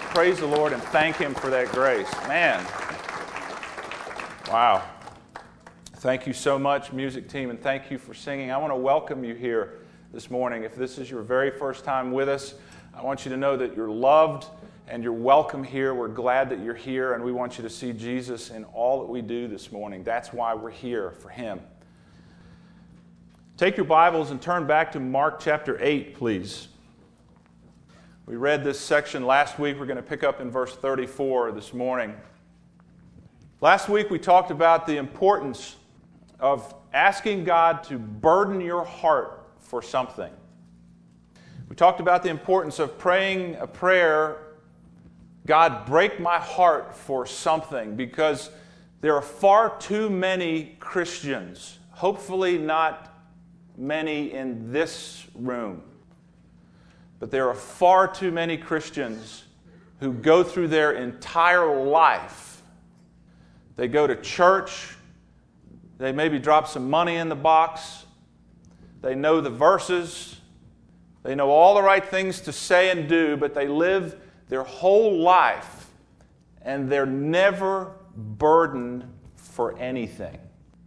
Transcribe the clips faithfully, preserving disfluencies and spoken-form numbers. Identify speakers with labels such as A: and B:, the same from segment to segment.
A: praise the Lord and thank Him for that grace. Man. Wow. Thank you so much, music team, and thank you for singing. I want to welcome you here this morning. If this is your very first time with us, I want you to know that you're loved and you're welcome here. We're glad that you're here, and we want you to see Jesus in all that we do this morning. That's why we're here, for Him. Take your Bibles and turn back to Mark chapter eight, please. We read this section last week. We're going to pick up in verse thirty-four this morning. Last week we talked about the importance of asking God to burden your heart for something. We talked about the importance of praying a prayer, God, break my heart for something, because there are far too many Christians, hopefully not many in this room, but there are far too many Christians who go through their entire life. They go to church, they maybe drop some money in the box, they know the verses, they know all the right things to say and do, but they live their whole life and they're never burdened for anything.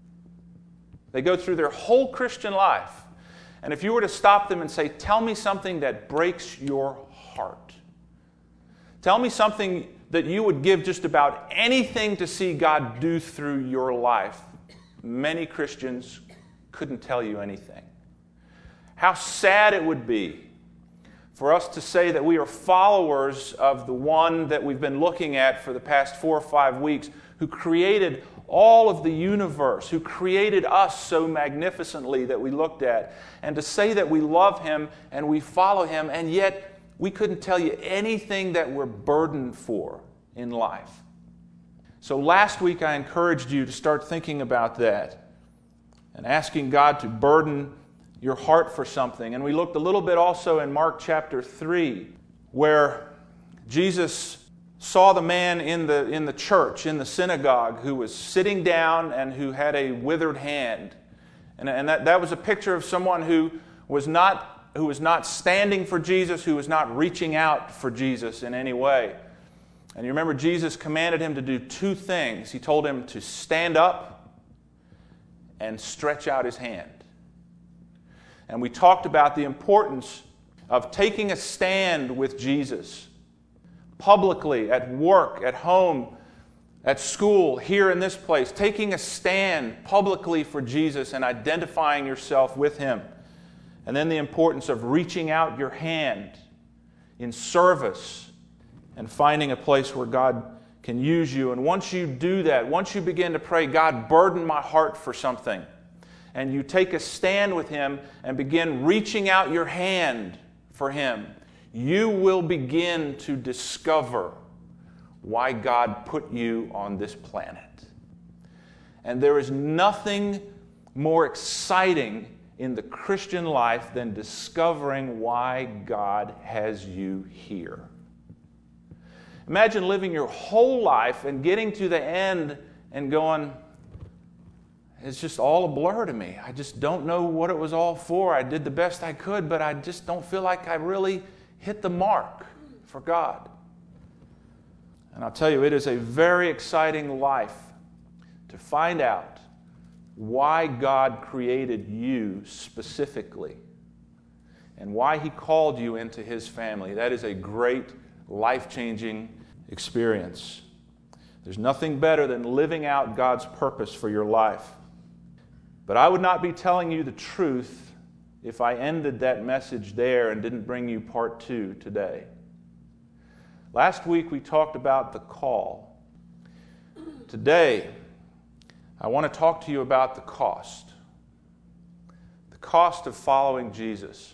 A: They go through their whole Christian life, and if you were to stop them and say, tell me something that breaks your heart, tell me something that you would give just about anything to see God do through your life, many Christians couldn't tell you anything. How sad it would be for us to say that we are followers of the one that we've been looking at for the past four or five weeks, who created all of the universe, who created us so magnificently that we looked at, and to say that we love Him and we follow Him, and yet we couldn't tell you anything that we're burdened for in life. So last week I encouraged you to start thinking about that and asking God to burden your heart for something. And we looked a little bit also in Mark chapter three, where Jesus saw the man in the, in the church, in the synagogue, who was sitting down and who had a withered hand. And, and that, that was a picture of someone who was not, who was not standing for Jesus, who was not reaching out for Jesus in any way. And you remember Jesus commanded him to do two things. He told him to stand up and stretch out his hand. And we talked about the importance of taking a stand with Jesus publicly, at work, at home, at school, here in this place, taking a stand publicly for Jesus and identifying yourself with Him. And then the importance of reaching out your hand in service and finding a place where God can use you. And once you do that, once you begin to pray, God, burden my heart for something, and you take a stand with Him and begin reaching out your hand for Him, you will begin to discover why God put you on this planet. And there is nothing more exciting in the Christian life than discovering why God has you here. Imagine living your whole life and getting to the end and going, it's just all a blur to me. I just don't know what it was all for. I did the best I could, but I just don't feel like I really hit the mark for God. And I'll tell you, it is a very exciting life to find out why God created you specifically and why He called you into His family. That is a great, life-changing experience. There's nothing better than living out God's purpose for your life. But I would not be telling you the truth if I ended that message there and didn't bring you part two today. Last week we talked about the call. Today, I want to talk to you about the cost. The cost of following Jesus.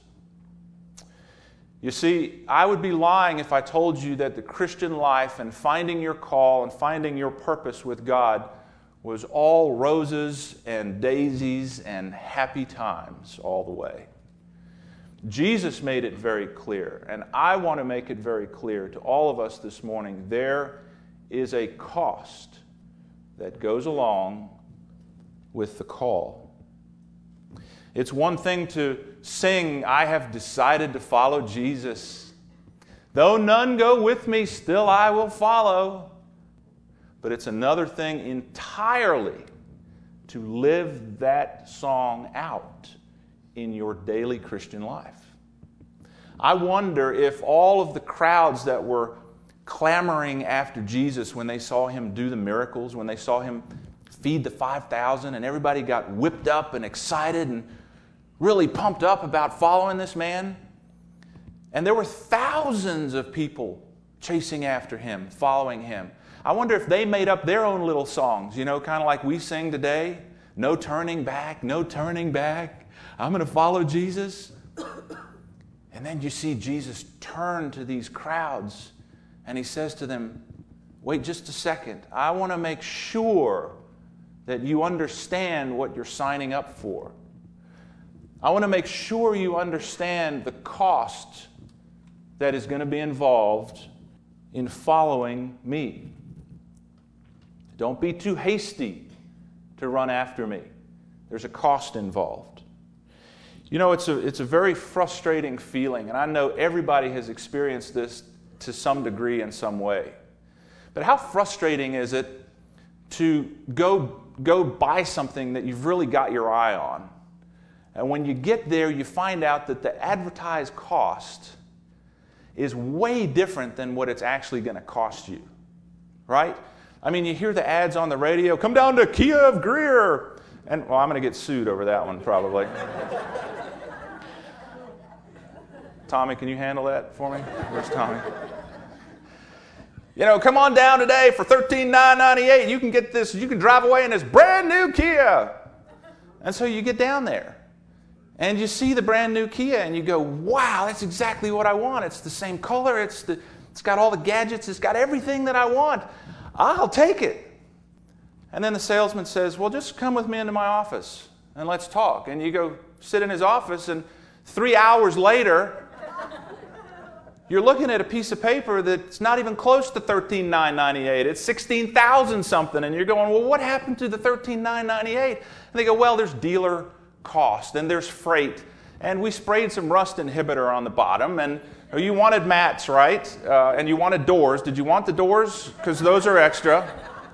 A: You see, I would be lying if I told you that the Christian life and finding your call and finding your purpose with God was all roses and daisies and happy times all the way. Jesus made it very clear, and I want to make it very clear to all of us this morning, there is a cost that goes along with the call. It's one thing to sing, I have decided to follow Jesus. Though none go with me, still I will follow. But it's another thing entirely to live that song out in your daily Christian life. I wonder if all of the crowds that were clamoring after Jesus when they saw him do the miracles, when they saw him feed the five thousand, and everybody got whipped up and excited and really pumped up about following this man. And there were thousands of people chasing after him, following him. I wonder if they made up their own little songs, you know, kind of like we sing today. No turning back, no turning back. I'm going to follow Jesus. And then you see Jesus turn to these crowds and he says to them, wait just a second. I want to make sure that you understand what you're signing up for. I want to make sure you understand the cost that is going to be involved in following me. Don't be too hasty to run after me. There's a cost involved. You know, it's a, it's a very frustrating feeling, and I know everybody has experienced this to some degree in some way. But how frustrating is it to go, go buy something that you've really got your eye on, and when you get there, you find out that the advertised cost is way different than what it's actually going to cost you, right? I mean, you hear the ads on the radio, come down to Kia of Greer, and, well, I'm going to get sued over that one probably. Tommy, can you handle that for me? Where's Tommy? You know, come on down today for thirteen thousand nine hundred ninety-eight dollars. You can get this, you can drive away in this brand new Kia. And so you get down there. And you see the brand new Kia and you go, wow, that's exactly what I want. It's the same color. It's the, it's got all the gadgets. It's got everything that I want. I'll take it. And then the salesman says, well, just come with me into my office and let's talk. And you go sit in his office, and three hours later, you're looking at a piece of paper that's not even close to thirteen thousand nine hundred ninety-eight dollars. It's sixteen thousand something. And you're going, well, what happened to the thirteen thousand nine hundred ninety-eight dollars? And they go, well, there's dealer cost and there's freight. And we sprayed some rust inhibitor on the bottom. And you wanted mats, right? Uh, and you wanted doors. Did you want the doors? Because those are extra.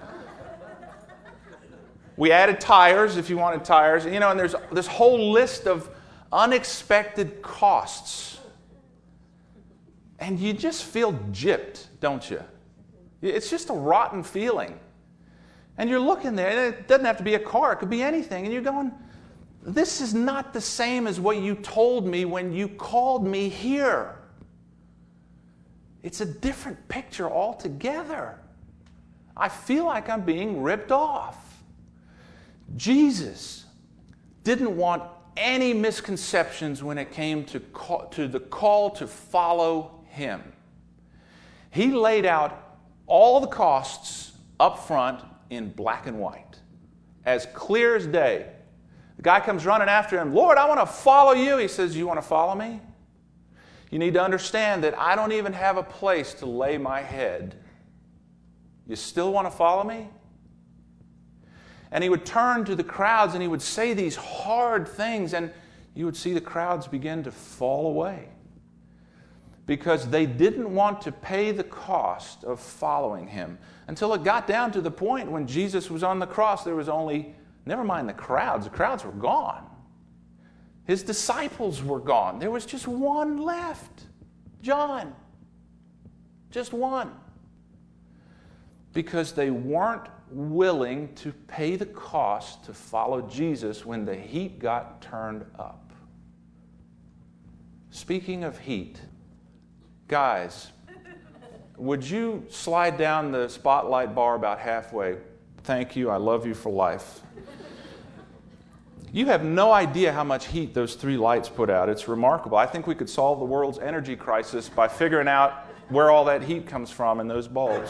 A: We added tires if you wanted tires. You know, and there's this whole list of unexpected costs. And you just feel gypped, don't you? It's just a rotten feeling. And you're looking there, and it doesn't have to be a car, it could be anything, and you're going, this is not the same as what you told me when you called me here. It's a different picture altogether. I feel like I'm being ripped off. Jesus didn't want any misconceptions when it came to, call, to the call to follow him. He laid out all the costs up front in black and white, as clear as day. The guy comes running after him, Lord, I want to follow you. He says, you want to follow me? You need to understand that I don't even have a place to lay my head. You still want to follow me? And he would turn to the crowds and he would say these hard things, and you would see the crowds begin to fall away because they didn't want to pay the cost of following him, until it got down to the point when Jesus was on the cross, there was only, never mind the crowds, the crowds were gone. His disciples were gone. There was just one left, John. Just one. Because they weren't willing to pay the cost to follow Jesus when the heat got turned up. Speaking of heat, guys, would you slide down the spotlight bar about halfway? Thank you. I love you for life. You have no idea how much heat those three lights put out. It's remarkable. I think we could solve the world's energy crisis by figuring out where all that heat comes from in those bulbs.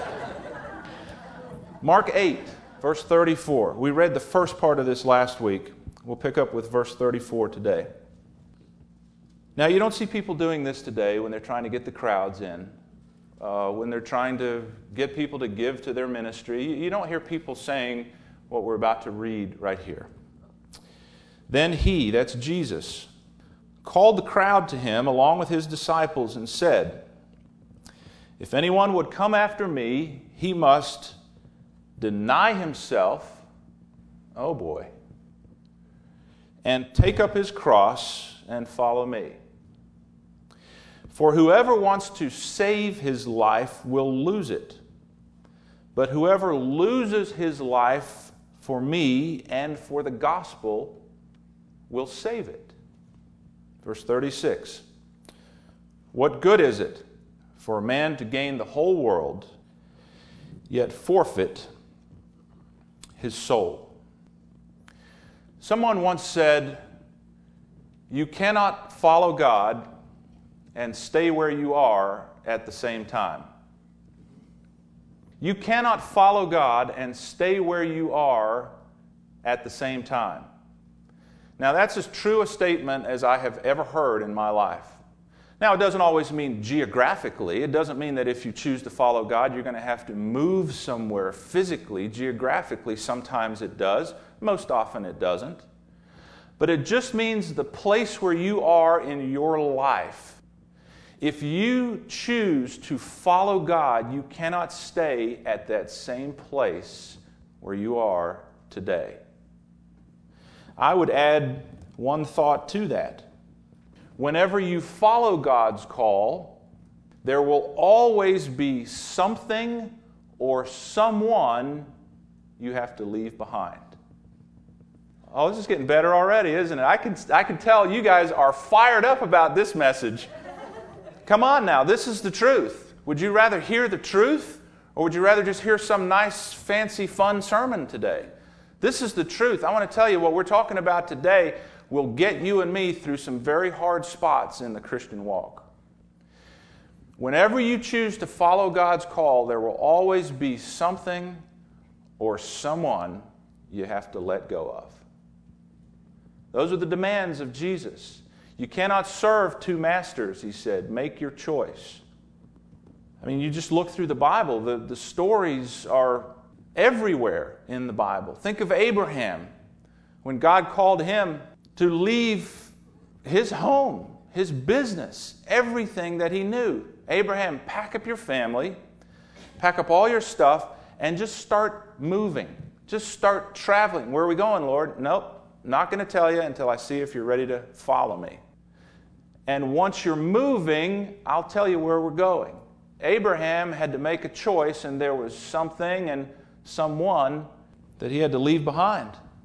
A: Mark eight, verse thirty-four. We read the first part of this last week. We'll pick up with verse thirty-four today. Now, you don't see people doing this today when they're trying to get the crowds in, uh, when they're trying to get people to give to their ministry. You don't hear people saying what we're about to read right here. Then he, that's Jesus, called the crowd to him along with his disciples and said, If anyone would come after me, he must deny himself, oh boy, and take up his cross and follow me. For whoever wants to save his life will lose it, but whoever loses his life for me and for the gospel will save it. Verse thirty-six, what good is it for a man to gain the whole world, yet forfeit his soul? Someone once said, you cannot follow God and stay where you are at the same time. You cannot follow God and stay where you are at the same time. Now, that's as true a statement as I have ever heard in my life. Now, it doesn't always mean geographically. It doesn't mean that if you choose to follow God, you're going to have to move somewhere physically. Geographically, sometimes it does. Most often it doesn't. But it just means the place where you are in your life. If you choose to follow God, you cannot stay at that same place where you are today. I would add one thought to that. Whenever you follow God's call, there will always be something or someone you have to leave behind. Oh, this is getting better already, isn't it? I can, I can tell you guys are fired up about this message. Come on now, this is the truth. Would you rather hear the truth, or would you rather just hear some nice, fancy, fun sermon today? This is the truth. I want to tell you what we're talking about today will get you and me through some very hard spots in the Christian walk. Whenever you choose to follow God's call, there will always be something or someone you have to let go of. Those are the demands of Jesus. You cannot serve two masters, he said. Make your choice. I mean, you just look through the Bible. The, the stories are everywhere in the Bible. Think of Abraham, when God called him to leave his home, his business, everything that he knew. Abraham, pack up your family, pack up all your stuff, and just start moving. Just start traveling. Where are we going, Lord? Nope, not going to tell you until I see if you're ready to follow me. And once you're moving, I'll tell you where we're going. Abraham had to make a choice, and there was something and someone that he had to leave behind.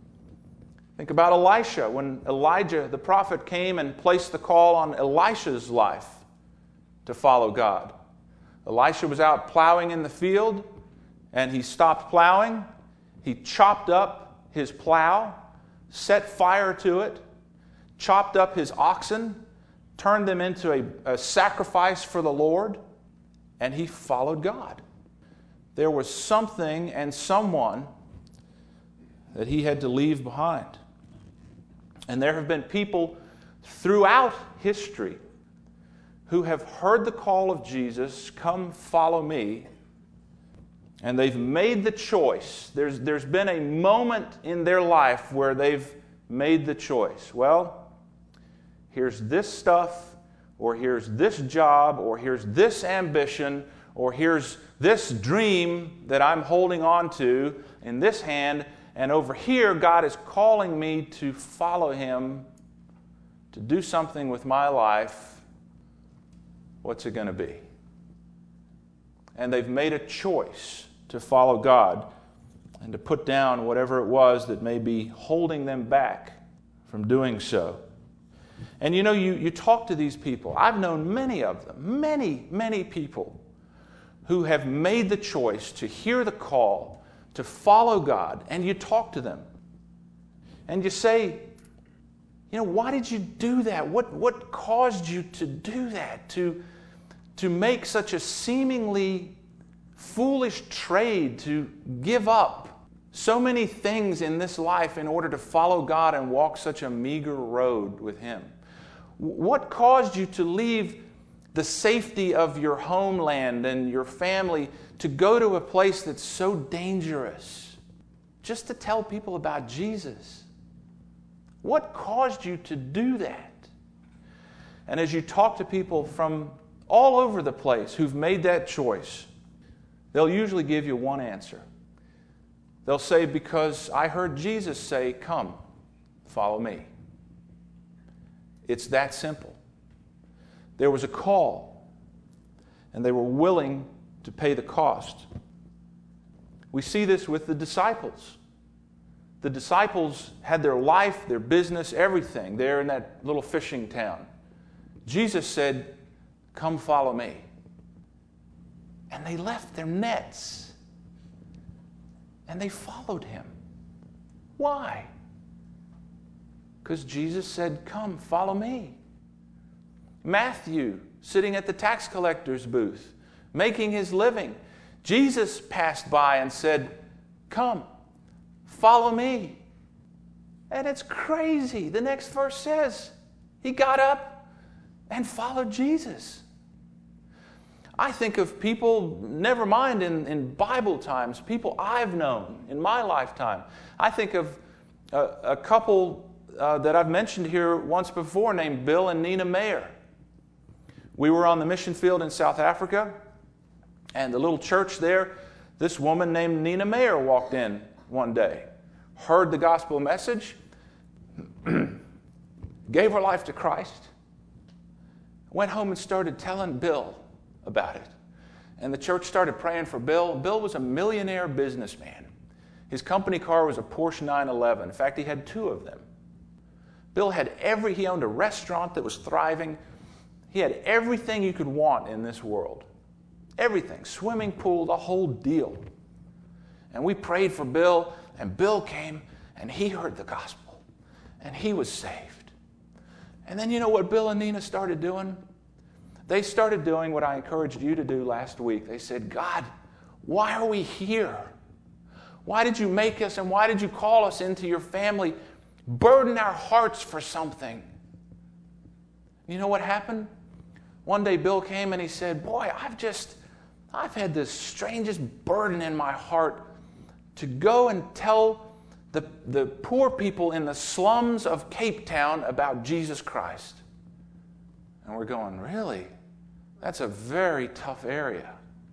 A: Think about Elisha. When Elijah, the prophet, came and placed the call on Elisha's life to follow God. Elisha was out plowing in the field, and he stopped plowing. He chopped up his plow, set fire to it, chopped up his oxen, turned them into a, a sacrifice for the Lord, and he followed God. There was something and someone that he had to leave behind. And there have been people throughout history who have heard the call of Jesus, come follow me, and they've made the choice. There's, there's been a moment in their life where they've made the choice. Well, here's this stuff, or here's this job, or here's this ambition, or here's this dream that I'm holding on to in this hand, and over here God is calling me to follow Him, to do something with my life. What's it going to be? And they've made a choice to follow God and to put down whatever it was that may be holding them back from doing so. And you know, you, you talk to these people. I've known many of them, many, many people who have made the choice to hear the call, to follow God, and you talk to them. And you say, you know, why did you do that? What, what caused you to do that? To, to make such a seemingly foolish trade, to give up so many things in this life in order to follow God and walk such a meager road with Him? What caused you to leave the safety of your homeland and your family to go to a place that's so dangerous just to tell people about Jesus? What caused you to do that? And as you talk to people from all over the place who've made that choice, they'll usually give you one answer. They'll say, because I heard Jesus say, come, follow me. It's that simple. There was a call, and they were willing to pay the cost. We see this with the disciples. The disciples had their life, their business, everything there in that little fishing town. Jesus said, come follow me. And they left their nets. And they followed him. Why? Because Jesus said, come, follow me. Matthew, sitting at the tax collector's booth, making his living. Jesus passed by and said, come, follow me. And it's crazy. The next verse says, he got up and followed Jesus. I think of people, never mind in, in Bible times, people I've known in my lifetime. I think of a, a couple uh, that I've mentioned here once before named Bill and Nina Mayer. We were on the mission field in South Africa, and the little church there, this woman named Nina Mayer walked in one day, heard the gospel message, gave her life to Christ, went home and started telling Bill about it. And the church started praying for Bill. Bill was a millionaire businessman. His company car was a Porsche nine eleven. In fact, he had two of them. Bill had every, he owned a restaurant that was thriving. He had everything you could want in this world. Everything, swimming pool, the whole deal. And we prayed for Bill, and Bill came, and he heard the gospel, and he was saved. And then you know what Bill and Nina started doing? They started doing what I encouraged you to do last week. They said, God, why are we here? Why did you make us, and why did you call us into your family? Burden our hearts for something. You know what happened? One day Bill came and he said, boy, I've just, I've had this strangest burden in my heart to go and tell the, the poor people in the slums of Cape Town about Jesus Christ. And we're going, really? That's a very tough area.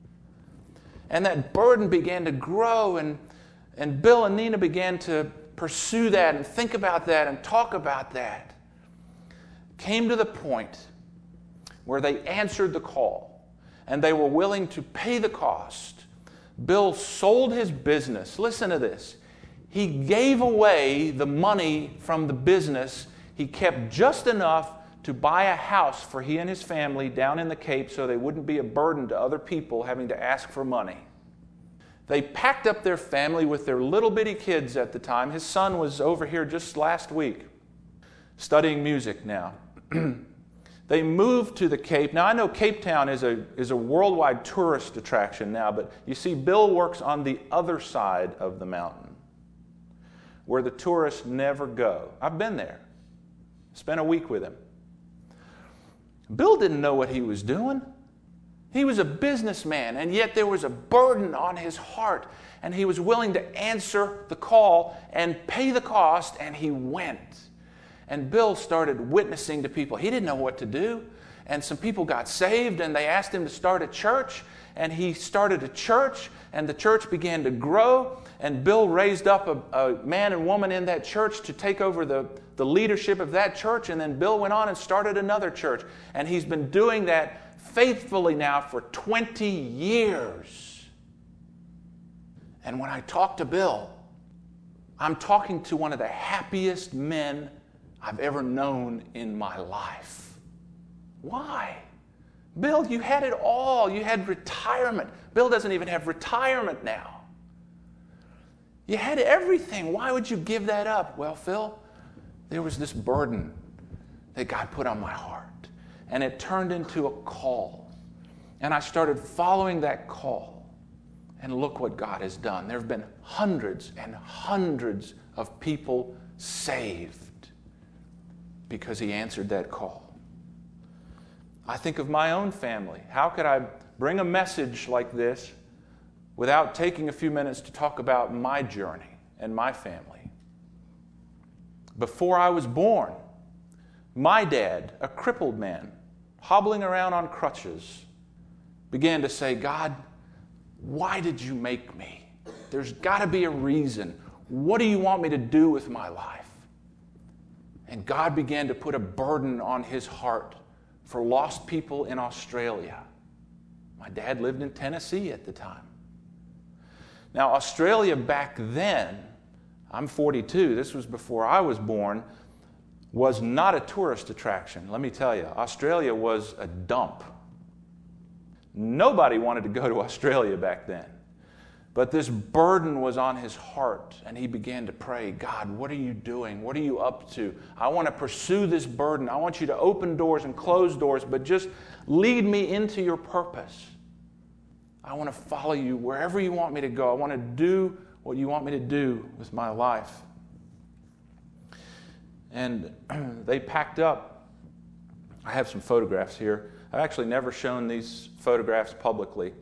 A: And that burden began to grow, and, and Bill and Nina began to pursue that and think about that and talk about that. Came to the point where they answered the call, and they were willing to pay the cost. Bill sold his business. Listen to this. He gave away the money from the business. He kept just enough to buy a house for he and his family down in the Cape so they wouldn't be a burden to other people having to ask for money. They packed up their family with their little bitty kids at the time. His son was over here just last week studying music now. They moved to the Cape. Now, I know Cape Town is a, is a worldwide tourist attraction now, but you see, Bill works on the other side of the mountain where the tourists never go. I've been there. Spent a week with him. Bill didn't know what he was doing. He was a businessman, and yet there was a burden on his heart, and he was willing to answer the call and pay the cost, and he went. And Bill started witnessing to people. He didn't know what to do, and some people got saved, and they asked him to start a church, and he started a church, and the church began to grow, and Bill raised up a, a man and woman in that church to take over the, the leadership of that church, and then Bill went on and started another church, and he's been doing that faithfully now for twenty years. And when I talk to Bill, I'm talking to one of the happiest men I've ever known in my life. Why? Bill, you had it all. You had retirement. Bill doesn't even have retirement now. You had everything. Why would you give that up? Well, Phil, there was this burden that God put on my heart. And it turned into a call. And I started following that call. And look what God has done. There have been hundreds and hundreds of people saved because he answered that call. I think of my own family. How could I bring a message like this without taking a few minutes to talk about my journey and my family? Before I was born, my dad, a crippled man, hobbling around on crutches, began to say, God, why did you make me? There's got to be a reason. What do you want me to do with my life? And God began to put a burden on his heart for lost people in Australia. My dad lived in Tennessee at the time. Now, Australia back then, I'm forty-two, this was before I was born, was not a tourist attraction. Let me tell you, Australia was a dump. Nobody wanted to go to Australia back then. But this burden was on his heart, and he began to pray, God, what are you doing? What are you up to? I want to pursue this burden. I want you to open doors and close doors, but just lead me into your purpose. I want to follow you wherever you want me to go. I want to do what you want me to do with my life. And they packed up. I have some photographs here. I've actually never shown these photographs publicly.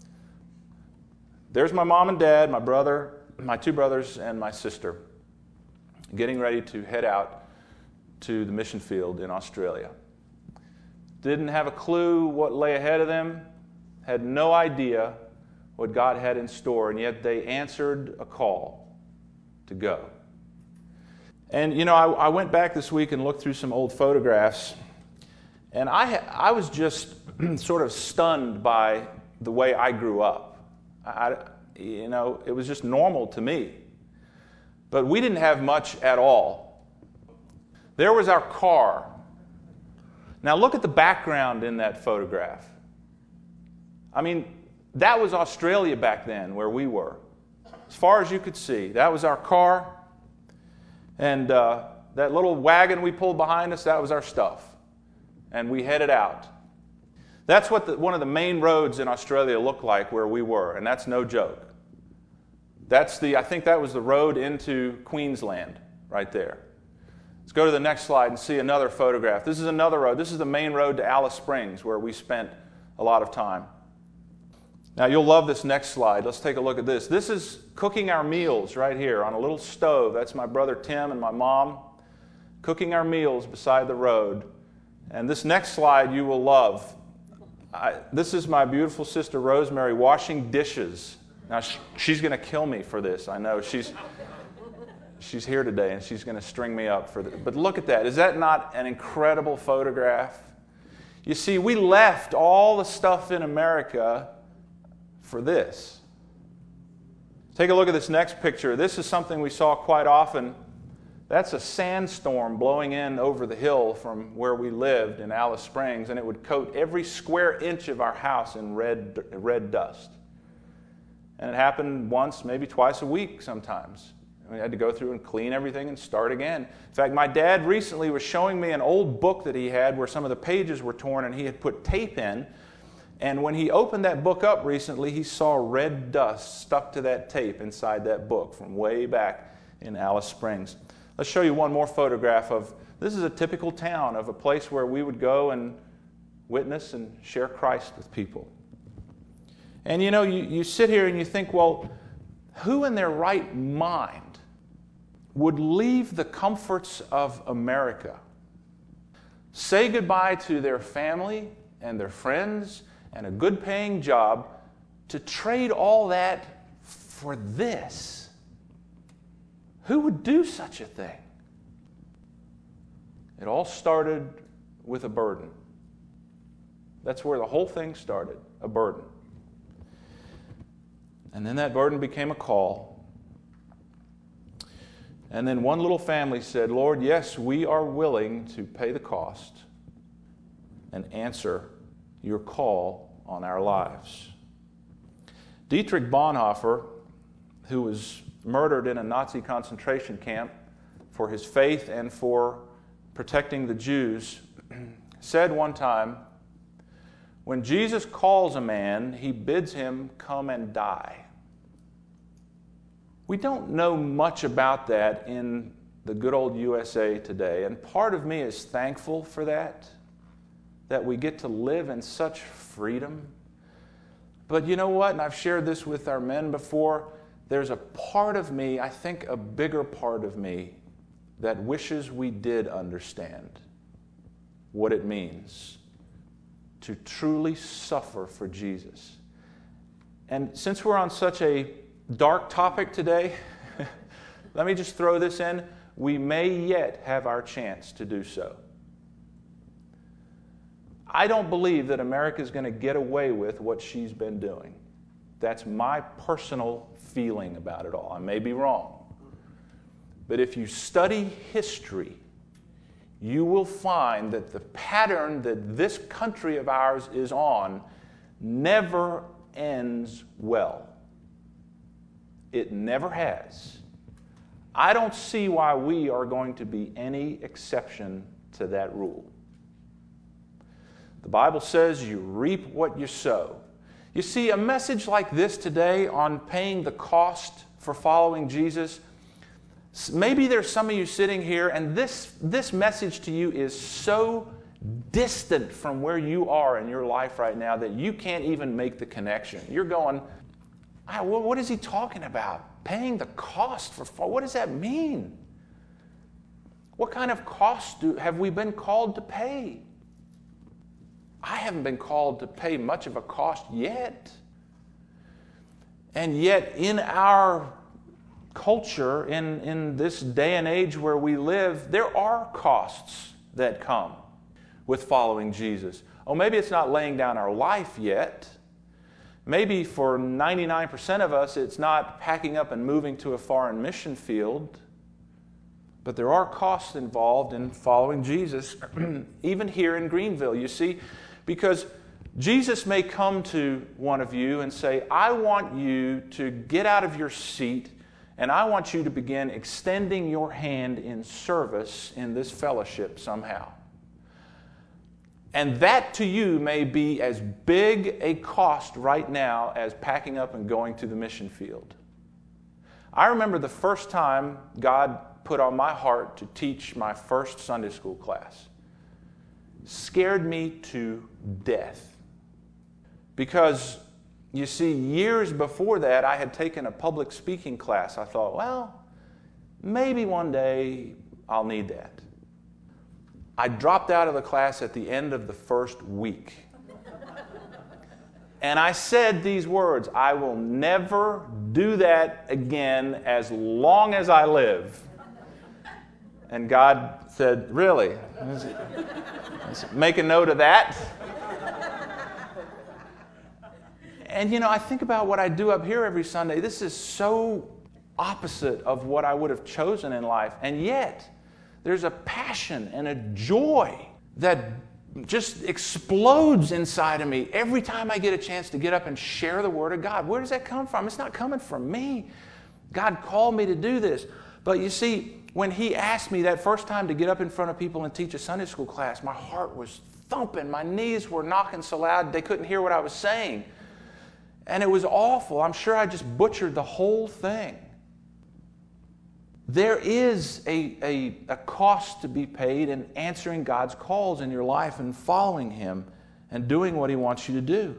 A: There's my mom and dad, my brother, my two brothers, and my sister getting ready to head out to the mission field in Australia. Didn't have a clue what lay ahead of them, had no idea what God had in store, and yet they answered a call to go. And, you know, I, I went back this week and looked through some old photographs, and I, I was just sort of stunned by the way I grew up. I, you know, it was just normal to me. But we didn't have much at all. There was our car. Now look at the background in that photograph. I mean, that was Australia back then where we were. As far as you could see, that was our car. And uh, that little wagon we pulled behind us, that was our stuff. And we headed out. That's what the, one of the main roads in Australia looked like where we were, and that's no joke. That's the, I think that was the road into Queensland right there. Let's go to the next slide and see another photograph. This is another road. This is the main road to Alice Springs where we spent a lot of time. Now you'll love this next slide. Let's take a look at this. This is cooking our meals right here on a little stove. That's my brother Tim and my mom cooking our meals beside the road. And this next slide you will love. I, this is my beautiful sister Rosemary washing dishes. Now she, she's going to kill me for this. I know she's she's here today and she's going to string me up for this. But look at that. Is that not an incredible photograph? You see, we left all the stuff in America for this. Take a look at this next picture. This is something we saw quite often. That's a sandstorm blowing in over the hill from where we lived in Alice Springs, and it would coat every square inch of our house in red, red dust. And it happened once, maybe twice a week sometimes. We had to go through and clean everything and start again. In fact, my dad recently was showing me an old book that he had where some of the pages were torn and he had put tape in. And when he opened that book up recently, he saw red dust stuck to that tape inside that book from way back in Alice Springs. Let's show you one more photograph of, this is a typical town of a place where we would go and witness and share Christ with people. And you know, you, you sit here and you think, well, who in their right mind would leave the comforts of America, say goodbye to their family and their friends and a good-paying job to trade all that for this? Who would do such a thing? It all started with a burden. That's where the whole thing started, a burden. And then that burden became a call. And then one little family said, Lord, yes, we are willing to pay the cost and answer your call on our lives. Dietrich Bonhoeffer, who was murdered in a Nazi concentration camp for his faith and for protecting the Jews, said one time, when Jesus calls a man, he bids him come and die. We don't know much about that in the good old U S A today, and part of me is thankful for that, that we get to live in such freedom. But you know what, and I've shared this with our men before, there's a part of me, I think a bigger part of me, that wishes we did understand what it means to truly suffer for Jesus. And since we're on such a dark topic today, let me just throw this in. We may yet have our chance to do so. I don't believe that America is going to get away with what she's been doing. That's my personal feeling about it all. I may be wrong. But if you study history, you will find that the pattern that this country of ours is on never ends well. It never has. I don't see why we are going to be any exception to that rule. The Bible says you reap what you sow. You see, a message like this today on paying the cost for following Jesus, maybe there's some of you sitting here and this, this message to you is so distant from where you are in your life right now that you can't even make the connection. You're going, ah, what is he talking about? Paying the cost for, what does that mean? What kind of cost do, have we been called to pay? I haven't been called to pay much of a cost yet. And yet in our culture, in, in this day and age where we live, there are costs that come with following Jesus. Oh, maybe it's not laying down our life yet. Maybe for ninety-nine percent of us, it's not packing up and moving to a foreign mission field. But there are costs involved in following Jesus, even here in Greenville. You see, because Jesus may come to one of you and say, I want you to get out of your seat and I want you to begin extending your hand in service in this fellowship somehow. And that to you may be as big a cost right now as packing up and going to the mission field. I remember the first time God put on my heart to teach my first Sunday school class. Scared me to death. Because, you see, years before that, I had taken a public speaking class. I thought, well, maybe one day I'll need that. I dropped out of the class at the end of the first week. And I said these words, I will never do that again as long as I live. And God said, really? Make a note of that. And you know, I think about what I do up here every Sunday. This is so opposite of what I would have chosen in life. And yet, there's a passion and a joy that just explodes inside of me every time I get a chance to get up and share the Word of God. Where does that come from? It's not coming from me. God called me to do this. But you see, when He asked me that first time to get up in front of people and teach a Sunday school class, my heart was thumping. My knees were knocking so loud they couldn't hear what I was saying. And it was awful. I'm sure I just butchered the whole thing. There is a, a, a cost to be paid in answering God's calls in your life and following Him and doing what He wants you to do.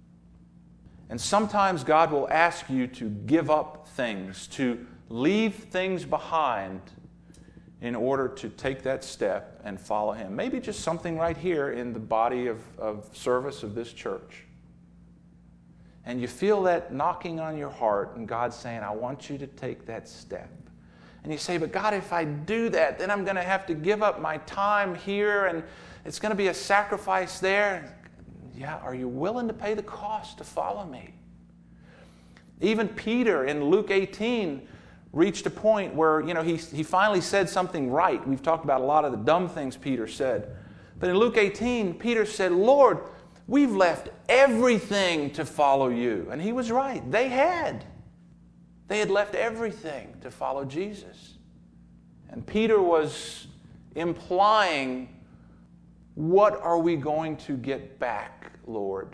A: And sometimes God will ask you to give up things, to leave things behind in order to take that step and follow Him. Maybe just something right here in the body of, of service of this church. And you feel that knocking on your heart and God saying, I want you to take that step. And you say, but God, if I do that, then I'm going to have to give up my time here and it's going to be a sacrifice there. Yeah, are you willing to pay the cost to follow me? Even Peter in Luke eighteen reached a point where, you know, he, he finally said something right. We've talked about a lot of the dumb things Peter said. But in Luke eighteen, Peter said, Lord, we've left everything to follow you. And he was right. They had. They had left everything to follow Jesus. And Peter was implying, what are we going to get back, Lord?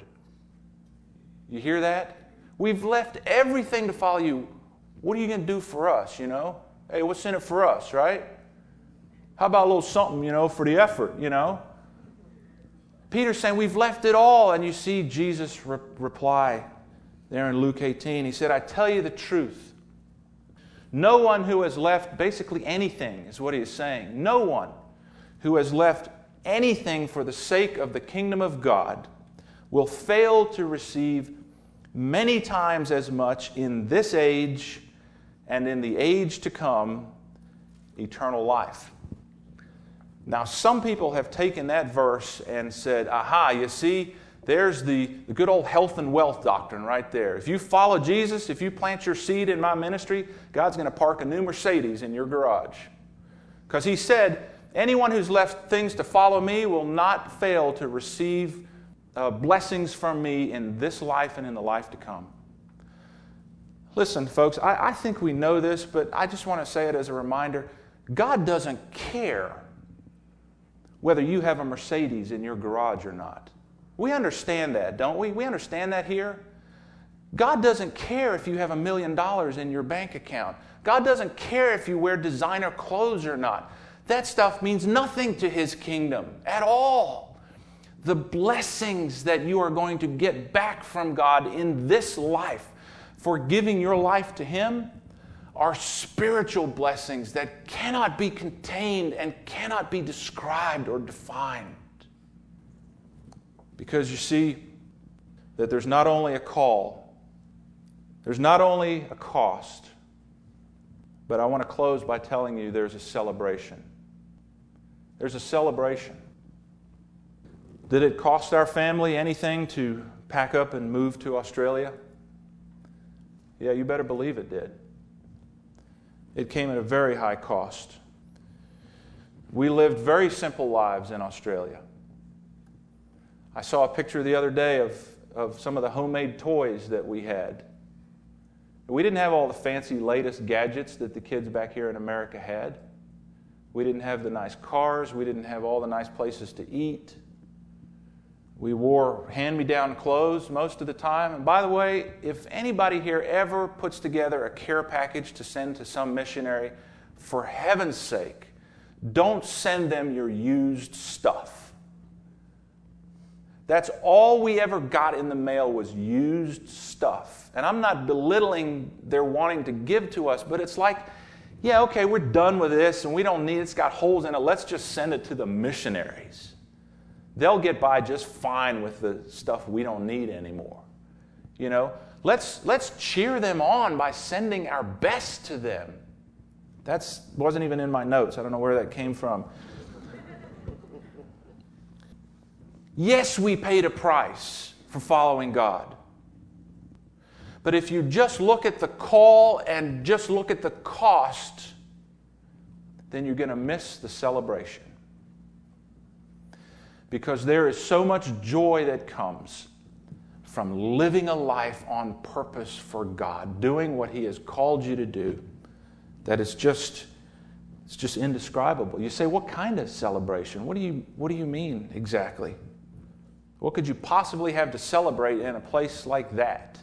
A: You hear that? We've left everything to follow you. What are you going to do for us, you know? Hey, what's in it for us, right? How about a little something, you know, for the effort, you know? Peter's saying, we've left it all. And you see Jesus re- reply there in Luke eighteen. He said, I tell you the truth. No one who has left basically anything is what he is saying. No one who has left anything for the sake of the kingdom of God will fail to receive many times as much in this age and in the age to come eternal life. Now, some people have taken that verse and said, aha, you see, there's the, the good old health and wealth doctrine right there. If you follow Jesus, if you plant your seed in my ministry, God's going to park a new Mercedes in your garage. Because He said, anyone who's left things to follow me will not fail to receive uh, blessings from me in this life and in the life to come. Listen, folks, I, I think we know this, but I just want to say it as a reminder. God doesn't care whether you have a Mercedes in your garage or not. We understand that, don't we? We understand that here. God doesn't care if you have a million dollars in your bank account. God doesn't care if you wear designer clothes or not. That stuff means nothing to His kingdom at all. The blessings that you are going to get back from God in this life for giving your life to Him are spiritual blessings that cannot be contained and cannot be described or defined. Because you see that there's not only a call, there's not only a cost, but I want to close by telling you there's a celebration. There's a celebration. Did it cost our family anything to pack up and move to Australia? Yeah, you better believe it did. It came at a very high cost. We lived very simple lives in Australia. I saw a picture the other day of, of some of the homemade toys that we had. We didn't have all the fancy latest gadgets that the kids back here in America had. We didn't have the nice cars. We didn't have all the nice places to eat. We wore hand-me-down clothes most of the time. And by the way, if anybody here ever puts together a care package to send to some missionary, for heaven's sake, don't send them your used stuff. That's all we ever got in the mail was used stuff. And I'm not belittling their wanting to give to us, but it's like, yeah, okay, we're done with this and we don't need it. It's got holes in it. Let's just send it to the missionaries. They'll get by just fine with the stuff we don't need anymore. You know, let's let's cheer them on by sending our best to them. That wasn't even in my notes. I don't know where that came from. Yes, we paid a price for following God. But if you just look at the call and just look at the cost, then you're going to miss the celebration. Because there is so much joy that comes from living a life on purpose for God, doing what He has called you to do, that it's just, it's just indescribable. You say, what kind of celebration? What do you, what do you mean exactly? What could you possibly have to celebrate in a place like that?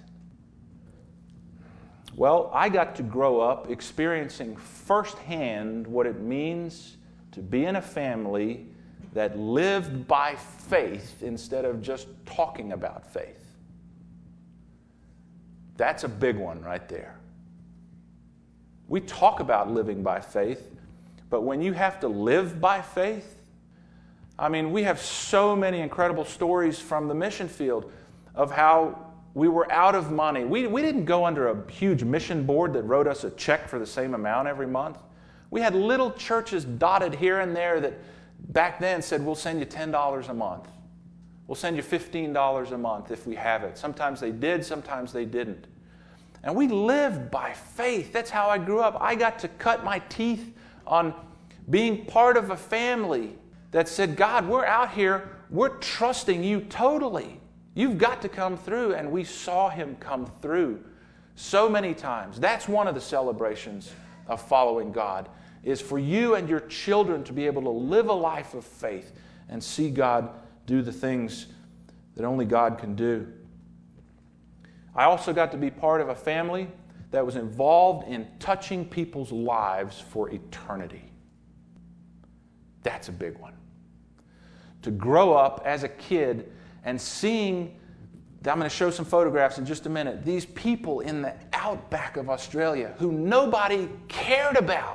A: Well, I got to grow up experiencing firsthand what it means to be in a family that lived by faith instead of just talking about faith. That's a big one right there. We talk about living by faith, but when you have to live by faith, I mean, we have so many incredible stories from the mission field of how we were out of money. We, we didn't go under a huge mission board that wrote us a check for the same amount every month. We had little churches dotted here and there that back then said, we'll send you ten dollars a month. We'll send you fifteen dollars a month if we have it. Sometimes they did, sometimes they didn't. And we lived by faith. That's how I grew up. I got to cut my teeth on being part of a family that said, God, we're out here, we're trusting you totally. You've got to come through. And we saw Him come through so many times. That's one of the celebrations of following God, is for you and your children to be able to live a life of faith and see God do the things that only God can do. I also got to be part of a family that was involved in touching people's lives for eternity. That's a big one. To grow up as a kid and seeing, I'm going to show some photographs in just a minute, these people in the outback of Australia who nobody cared about.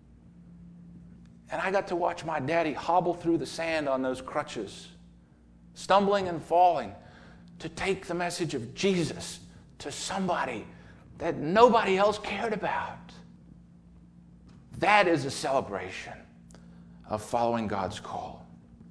A: And I got to watch my daddy hobble through the sand on those crutches stumbling and falling to take the message of Jesus to somebody that nobody else cared about. That is a celebration of following God's call.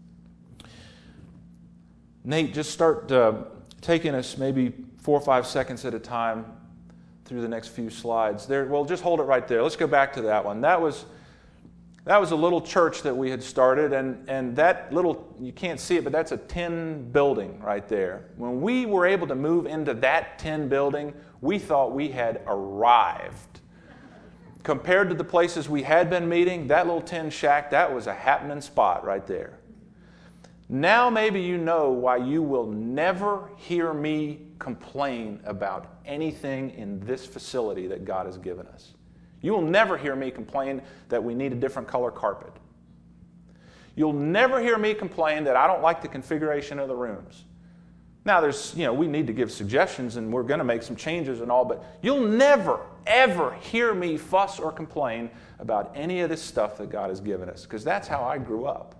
A: Nate, just start uh, taking us maybe four or five seconds at a time through the next few slides. There, well, just hold it right there. Let's go back to that one. That was that was a little church that we had started, and, and that little, you can't see it, but that's a tin building right there. When we were able to move into that tin building, we thought we had arrived. Compared to the places we had been meeting, that little tin shack, that was a happening spot right there. Now maybe you know why you will never hear me complain about anything in this facility that God has given us. You will never hear me complain that we need a different color carpet. You'll never hear me complain that I don't like the configuration of the rooms. Now, there's, you know, we need to give suggestions and we're going to make some changes and all, but you'll never, ever hear me fuss or complain about any of this stuff that God has given us, because that's how I grew up.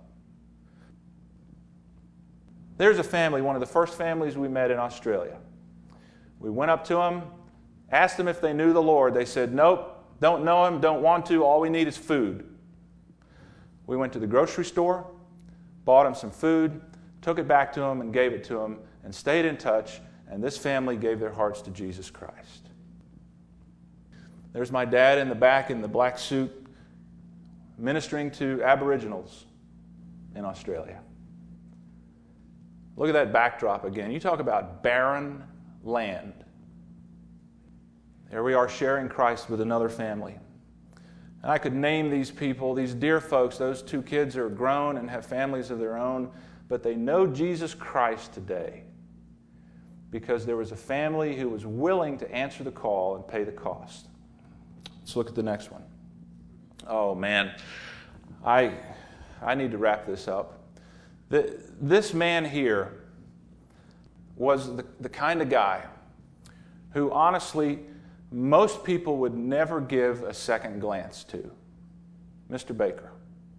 A: There's a family, one of the first families we met in Australia. We went up to them, asked them if they knew the Lord. They said, nope, don't know Him, don't want to, all we need is food. We went to the grocery store, bought them some food, took it back to them and gave it to them, and stayed in touch, and this family gave their hearts to Jesus Christ. There's my dad in the back in the black suit ministering to Aboriginals in Australia. Look at that backdrop again. You talk about barren land. There we are sharing Christ with another family. And I could name these people, these dear folks. Those two kids are grown and have families of their own, but they know Jesus Christ today because there was a family who was willing to answer the call and pay the cost. Let's look at the next one. Oh, man. I, I need to wrap this up. The, this man here was the, the kind of guy who honestly most people would never give a second glance to. Mister Baker.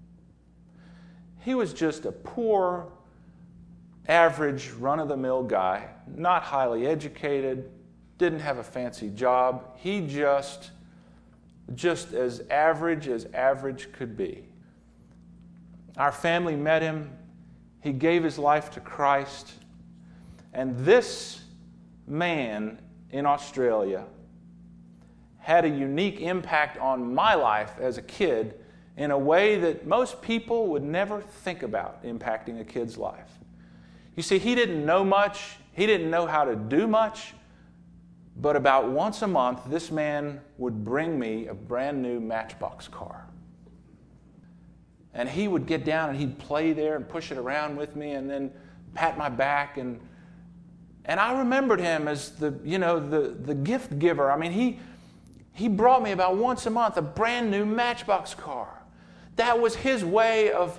A: He was just a poor, average, run-of-the-mill guy, not highly educated, didn't have a fancy job. He just, just as average as average could be. Our family met him. He gave his life to Christ. And this man in Australia had a unique impact on my life as a kid in a way that most people would never think about impacting a kid's life. You see, he didn't know much. He didn't know how to do much. But about once a month, this man would bring me a brand new Matchbox car. And he would get down and he'd play there and push it around with me and then pat my back. And and I remembered him as the, you know, the, the gift giver. I mean, he... He brought me about once a month a brand new Matchbox car. That was his way of,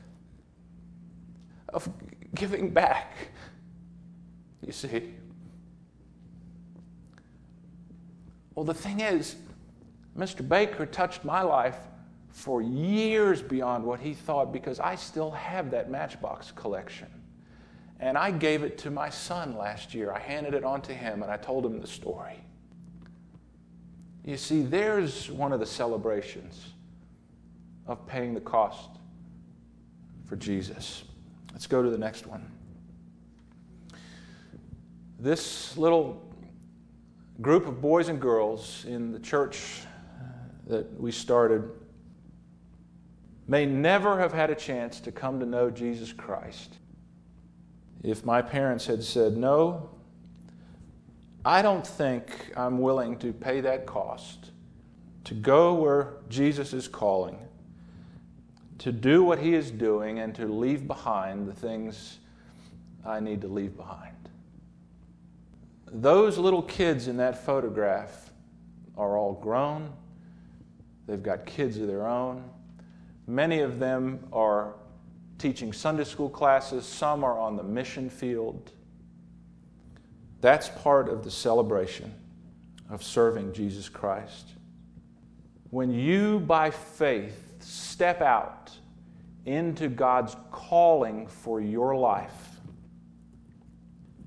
A: of giving back, you see. Well, the thing is, Mister Baker touched my life for years beyond what he thought, because I still have that Matchbox collection. And I gave it to my son last year. I handed it on to him and I told him the story. You see, there's one of the celebrations of paying the cost for Jesus. Let's go to the next one. This little group of boys and girls in the church that we started may never have had a chance to come to know Jesus Christ if my parents had said, no, I don't think I'm willing to pay that cost to go where Jesus is calling, to do what He is doing, and to leave behind the things I need to leave behind. Those little kids in that photograph are all grown. They've got kids of their own. Many of them are teaching Sunday school classes. Some are on the mission field. That's part of the celebration of serving Jesus Christ. When you, by faith, step out into God's calling for your life,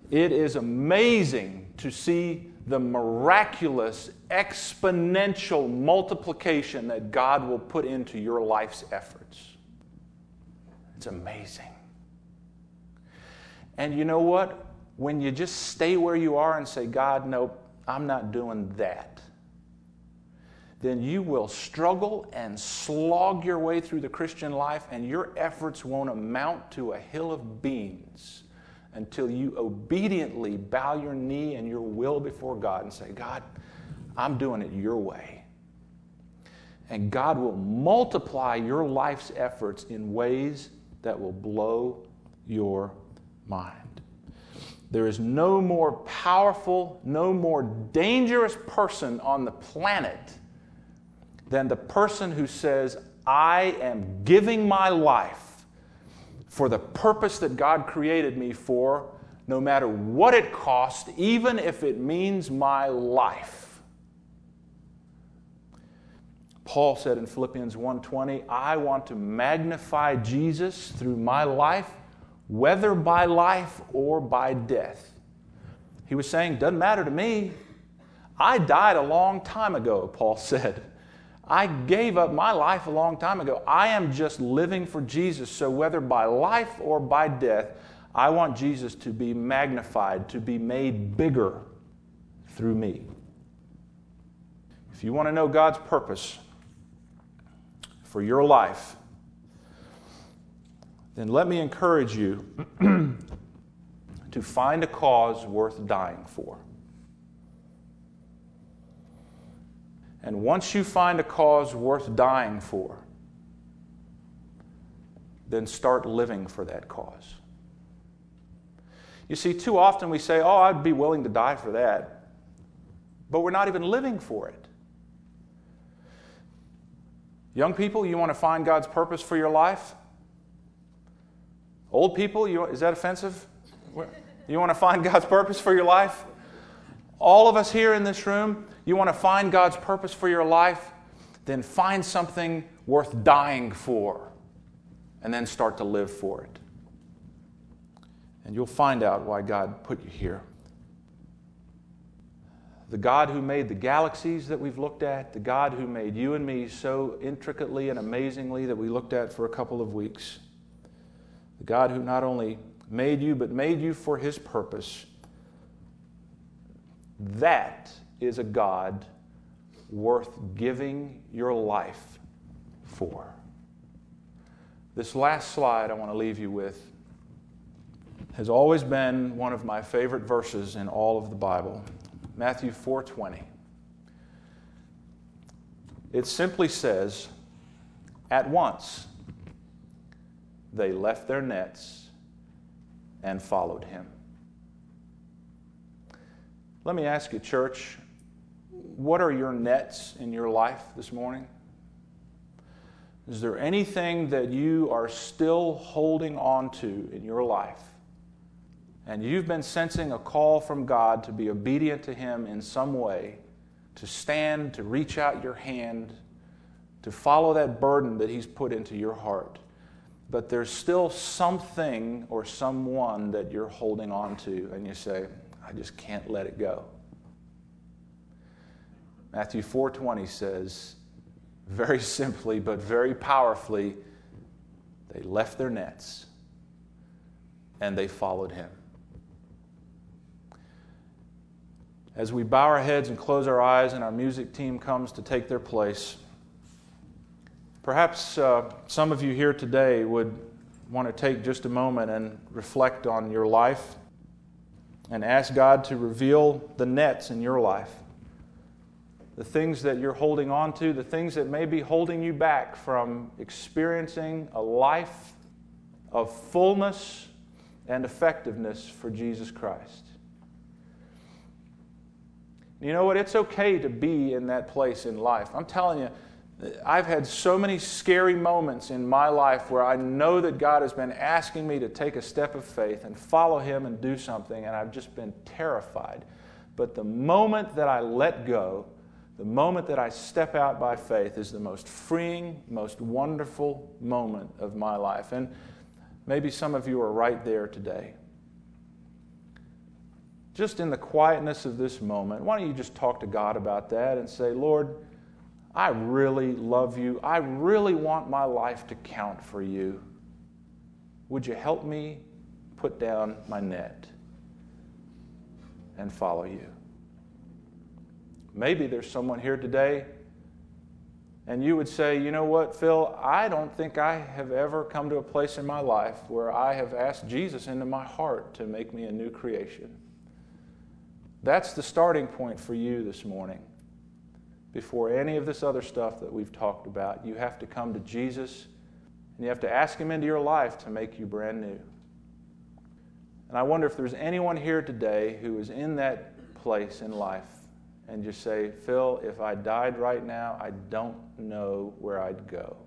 A: It is amazing to see the miraculous, exponential multiplication that God will put into your life's efforts. It's amazing. And you know what? When you just stay where you are and say, God, nope, I'm not doing that, then you will struggle and slog your way through the Christian life, and your efforts won't amount to a hill of beans until you obediently bow your knee and your will before God and say, God, I'm doing it your way. And God will multiply your life's efforts in ways that will blow your mind. There is no more powerful, no more dangerous person on the planet than the person who says, I am giving my life for the purpose that God created me for, no matter what it costs, even if it means my life. Paul said in Philippians one twenty, I want to magnify Jesus through my life, whether by life or by death. He was saying, doesn't matter to me. I died a long time ago, Paul said. I gave up my life a long time ago. I am just living for Jesus. So whether by life or by death, I want Jesus to be magnified, to be made bigger through me. If you want to know God's purpose for your life, then let me encourage you to find a cause worth dying for. And once you find a cause worth dying for, then start living for that cause. You see, too often we say, oh, I'd be willing to die for that, but we're not even living for it. Young people, you want to find God's purpose for your life? Old people, you, is that offensive? You want to find God's purpose for your life? All of us here in this room, you want to find God's purpose for your life? Then find something worth dying for, and then start to live for it. And you'll find out why God put you here. The God who made the galaxies that we've looked at, the God who made you and me so intricately and amazingly that we looked at for a couple of weeks, the God who not only made you, but made you for His purpose, that is a God worth giving your life for. This last slide I want to leave you with has always been one of my favorite verses in all of the Bible. Matthew four twenty. It simply says, at once they left their nets and followed Him. Let me ask you, church, what are your nets in your life this morning? Is there anything that you are still holding on to in your life? And you've been sensing a call from God to be obedient to Him in some way, to stand, to reach out your hand, to follow that burden that He's put into your heart. But there's still something or someone that you're holding on to, and you say, I just can't let it go. Matthew four twenty says, very simply but very powerfully, they left their nets and they followed Him. As we bow our heads and close our eyes and our music team comes to take their place, perhaps uh, some of you here today would want to take just a moment and reflect on your life and ask God to reveal the nets in your life, the things that you're holding on to, the things that may be holding you back from experiencing a life of fullness and effectiveness for Jesus Christ. You know what? It's okay to be in that place in life. I'm telling you, I've had so many scary moments in my life where I know that God has been asking me to take a step of faith and follow Him and do something, and I've just been terrified. But the moment that I let go, the moment that I step out by faith is the most freeing, most wonderful moment of my life. And maybe some of you are right there today. just in the quietness of this moment, why don't you just talk to God about that and say, Lord, I really love you. I really want my life to count for you. Would you help me put down my net and follow you? Maybe there's someone here today and you would say, you know what, Phil, I don't think I have ever come to a place in my life where I have asked Jesus into my heart to make me a new creation. That's the starting point for you this morning. Before any of this other stuff that we've talked about, you have to come to Jesus and you have to ask Him into your life to make you brand new. And I wonder if there's anyone here today who is in that place in life and just say, Phil, if I died right now, I don't know where I'd go.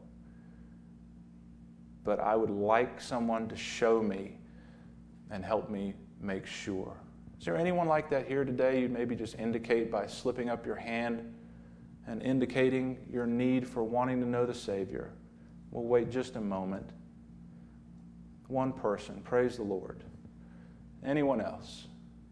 A: But I would like someone to show me and help me make sure. Is there anyone like that here today? You'd maybe just indicate by slipping up your hand and indicating your need for wanting to know the Savior. We'll wait just a moment. One person. Praise the Lord. Anyone else?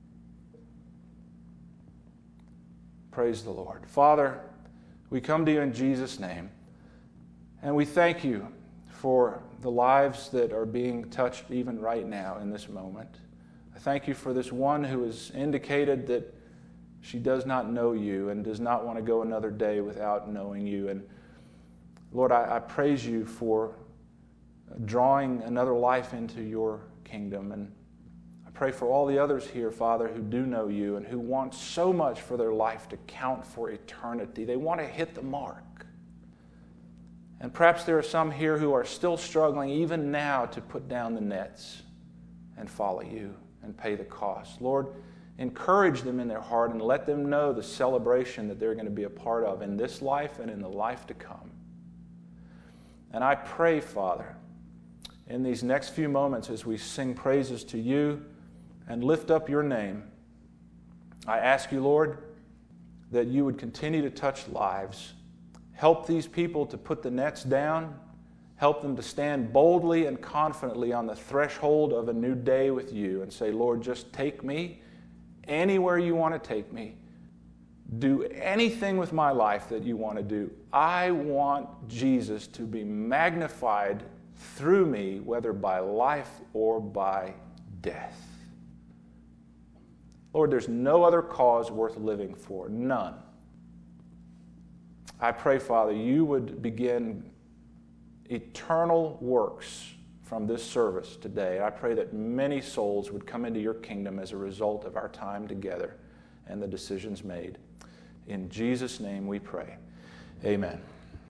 A: Praise the Lord. Father, we come to you in Jesus' name, and we thank you for the lives that are being touched even right now in this moment. I thank you for this one who has indicated that she does not know you and does not want to go another day without knowing you. And Lord, I, I praise you for drawing another life into your kingdom. And I pray for all the others here, Father, who do know you and who want so much for their life to count for eternity. They want to hit the mark. And perhaps there are some here who are still struggling even now to put down the nets and follow you and pay the cost. Lord, encourage them in their heart and let them know the celebration that they're going to be a part of in this life and in the life to come. And I pray, Father, in these next few moments as we sing praises to you and lift up your name, I ask you, Lord, that you would continue to touch lives. Help these people to put the nets down. Help them to stand boldly and confidently on the threshold of a new day with you and say, Lord, just take me anywhere you want to take me. Do anything with my life that you want to do. I want Jesus to be magnified through me, whether by life or by death. Lord, there's no other cause worth living for. None. I pray, Father, you would begin eternal works from this service today. I pray that many souls would come into your kingdom as a result of our time together and the decisions made. In Jesus' name we pray. Amen.